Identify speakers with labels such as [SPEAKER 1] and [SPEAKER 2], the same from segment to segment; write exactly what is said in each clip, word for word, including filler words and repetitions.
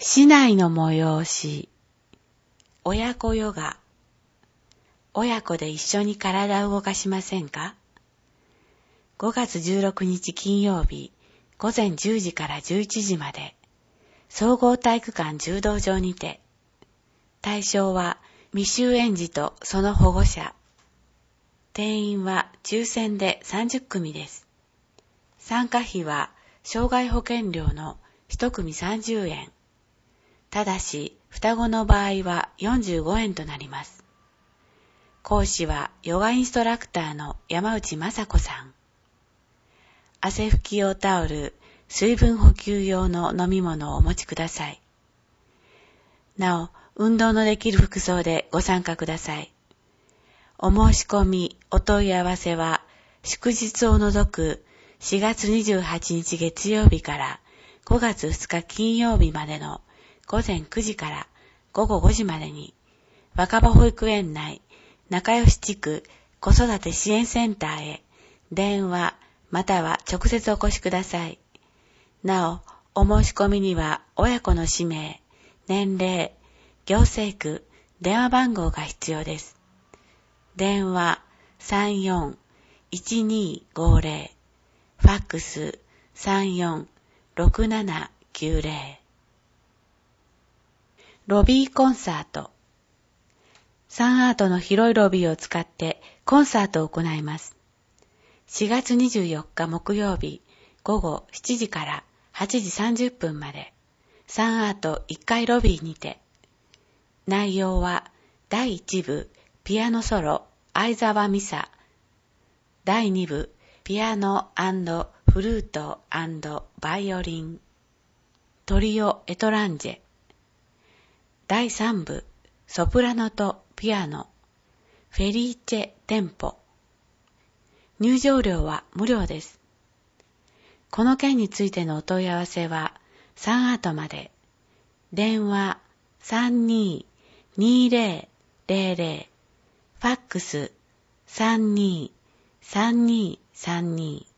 [SPEAKER 1] 市内の催し、親子ヨガ。親子で一緒に体を動かしませんか？ごがつじゅうろくにち金曜日、ごぜんじゅうじからじゅういちじまで、総合体育館柔道場にて、対象は未就園児とその保護者。定員は抽選でさんじゅっくみです。参加費は障害保険料のいち組さんじゅうえん。ただし、双子の場合はよんじゅうごえんとなります。講師はヨガインストラクターの山内雅子さん。汗拭き用タオル、水分補給用の飲み物をお持ちください。なお、運動のできる服装でご参加ください。お申し込み、お問い合わせは、祝日を除くしがつにじゅうはちにち月曜日からごがつふつか金曜日までのごぜんくじからごごごじまでに、若葉保育園内仲良し地区子育て支援センターへ電話または直接お越しください。なお、お申し込みには親子の氏名、年齢、行政区、電話番号が必要です。電話 さんよんいちにごぜろ、ファックス さんよんろくななきゅうぜろ。ロビーコンサート。サンアートの広いロビーを使ってコンサートを行います。しがつにじゅうよっか木曜日ごごしちじからはちじさんじゅっぷんまでサンアートいっかいロビーにて。内容はだいいちぶピアノソロ相沢美沙、だいにぶピアノ&フルート&バイオリントリオエトランジェ、だいさんぶソプラノとピアノフェリーチェテンポ。入場料は無料です。この件についてのお問い合わせはサンアートまで。電話 さんにーにーぜろぜろぜろ、ファックス さんにーさんにーさんに。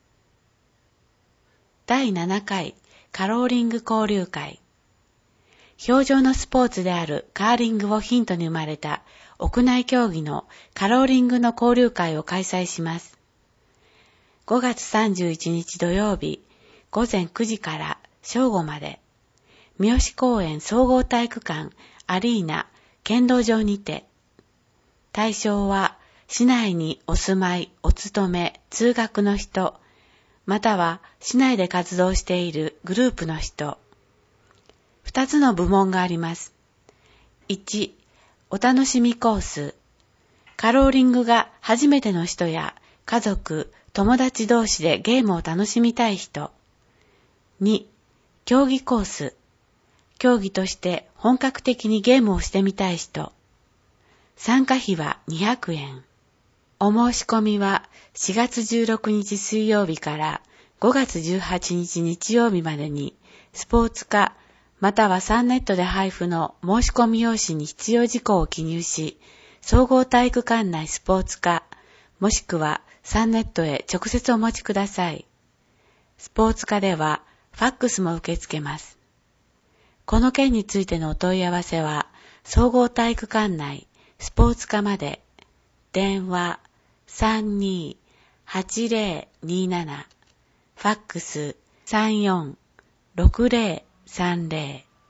[SPEAKER 1] だいななかいカローリング交流会。氷上のスポーツであるカーリングをヒントに生まれた屋内競技のカローリングの交流会を開催します。ごがつさんじゅういちにち土曜日ごぜんくじから正午まで、三好公園総合体育館アリーナ剣道場にて。対象は市内にお住まい、お勤め、通学の人、または市内で活動しているグループの人。二つの部門があります。いち、お楽しみコース。カローリングが初めての人や家族、友達同士でゲームを楽しみたい人。に、競技コース。競技として本格的にゲームをしてみたい人。参加費はにひゃくえん。お申し込みはしがつじゅうろくにち水曜日からごがつじゅうはちにち日曜日までにスポーツ課またはサンネットで配布の申し込み用紙に必要事項を記入し、総合体育館内スポーツ課もしくはサンネットへ直接お持ちください。スポーツ課ではファックスも受け付けます。この件についてのお問い合わせは総合体育館内スポーツ課まで。電話 さんにーはちぜろにーなな、ファックス さんよんろくぜろさんぜろ。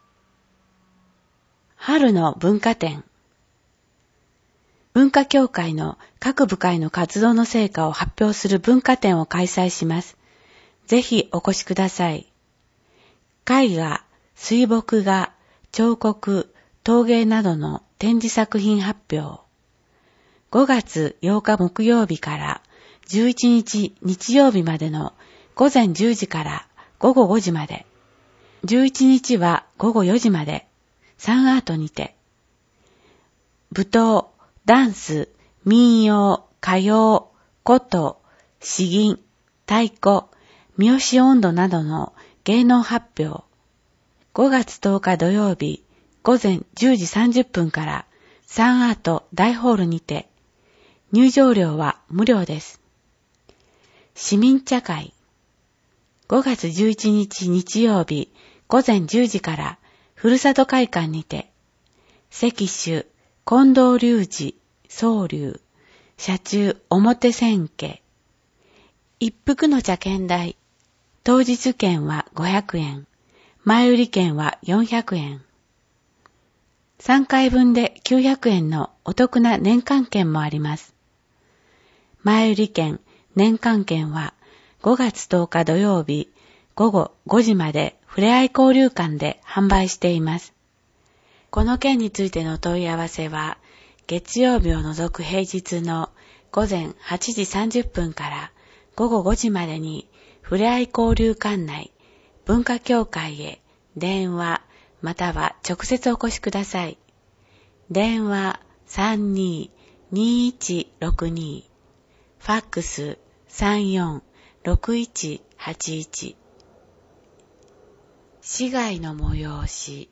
[SPEAKER 1] 春の文化展。文化協会の各部会の活動の成果を発表する文化展を開催します。ぜひお越しください。絵画、水墨画、彫刻、陶芸などの展示作品発表。ごがつようか木曜日からじゅういちにち日曜日までのごぜんじゅうじからごごごじまで。じゅういちにちはごごよじまで。サンアートにて。舞踏、ダンス、民謡、歌謡、琴、詩吟、太鼓、三好音頭などの芸能発表。ごがつとおか土曜日ごぜんじゅうじさんじゅっぷんからサンアート大ホールにて。入場料は無料です。市民茶会。ごがつじゅういちにち日曜日ごぜんじゅうじからふるさと会館にて、石首、近藤隆二、宗隆、社中表千家、一服の茶券代、当日券はごひゃくえん、前売り券はよんひゃくえん。さんかいぶんできゅうひゃくえんのお得な年間券もあります。前売り券、年間券はごがつとおか土曜日ごごごじまでふれあい交流館で販売しています。この券についての問い合わせは、月曜日を除く平日のごぜんはちじさんじゅっぷんからごごごじまでにふれあい交流館内文化協会へ電話または直接お越しください。電話 さんにーにーいちろくに、ファックス さんよんろくいちはちいち。市街の催し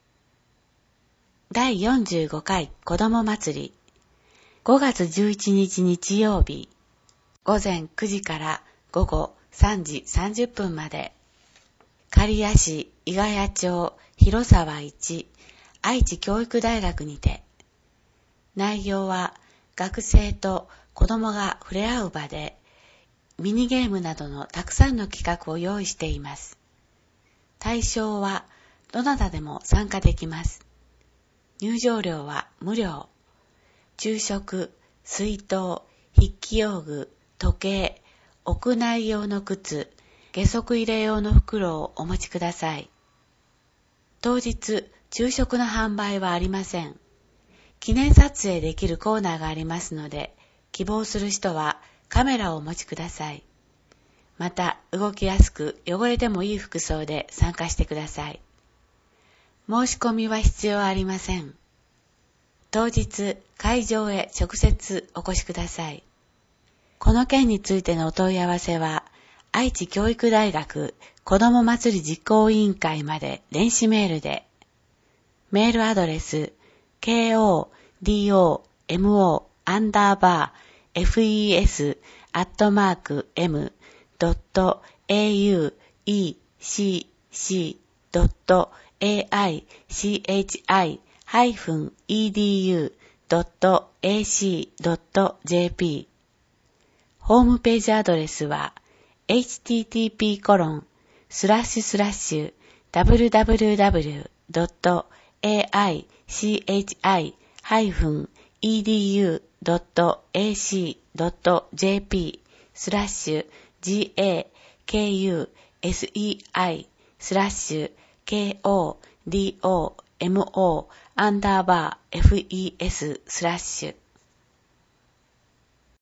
[SPEAKER 1] だいよんじゅうごかい子ども祭りごがつじゅういちにち日曜日ごぜんくじからごごさんじさんじゅっぷんまで刈谷市伊ヶ谷町広沢いち愛知教育大学にて、内容は学生と子どもが触れ合う場でミニゲームなどのたくさんの企画を用意しています。対象はどなたでも参加できます。入場料は無料。昼食、水筒、筆記用具、時計、屋内用の靴、下足入れ用の袋をお持ちください。当日、昼食の販売はありません。記念撮影できるコーナーがありますので、希望する人はカメラをお持ちください。また、動きやすく汚れてもいい服装で参加してください。申し込みは必要ありません。当日、会場へ直接お越しください。この件についてのお問い合わせは、愛知教育大学子ども祭り実行委員会まで電子メールで、メールアドレス kodomo アンダーバー fes アットマーク m ドット auecc ドット aichi ハイフン edu ドット ac ドット jp ホームページアドレスは エイチティーティーピー コロンスラッシュスラッシュ ダブリューダブリューダブリュー ドット aichi ハイフン edu ドット ac ドット jp スラッシュ gakusei スラッシュ kodomo アンダーバー fes スラッシュ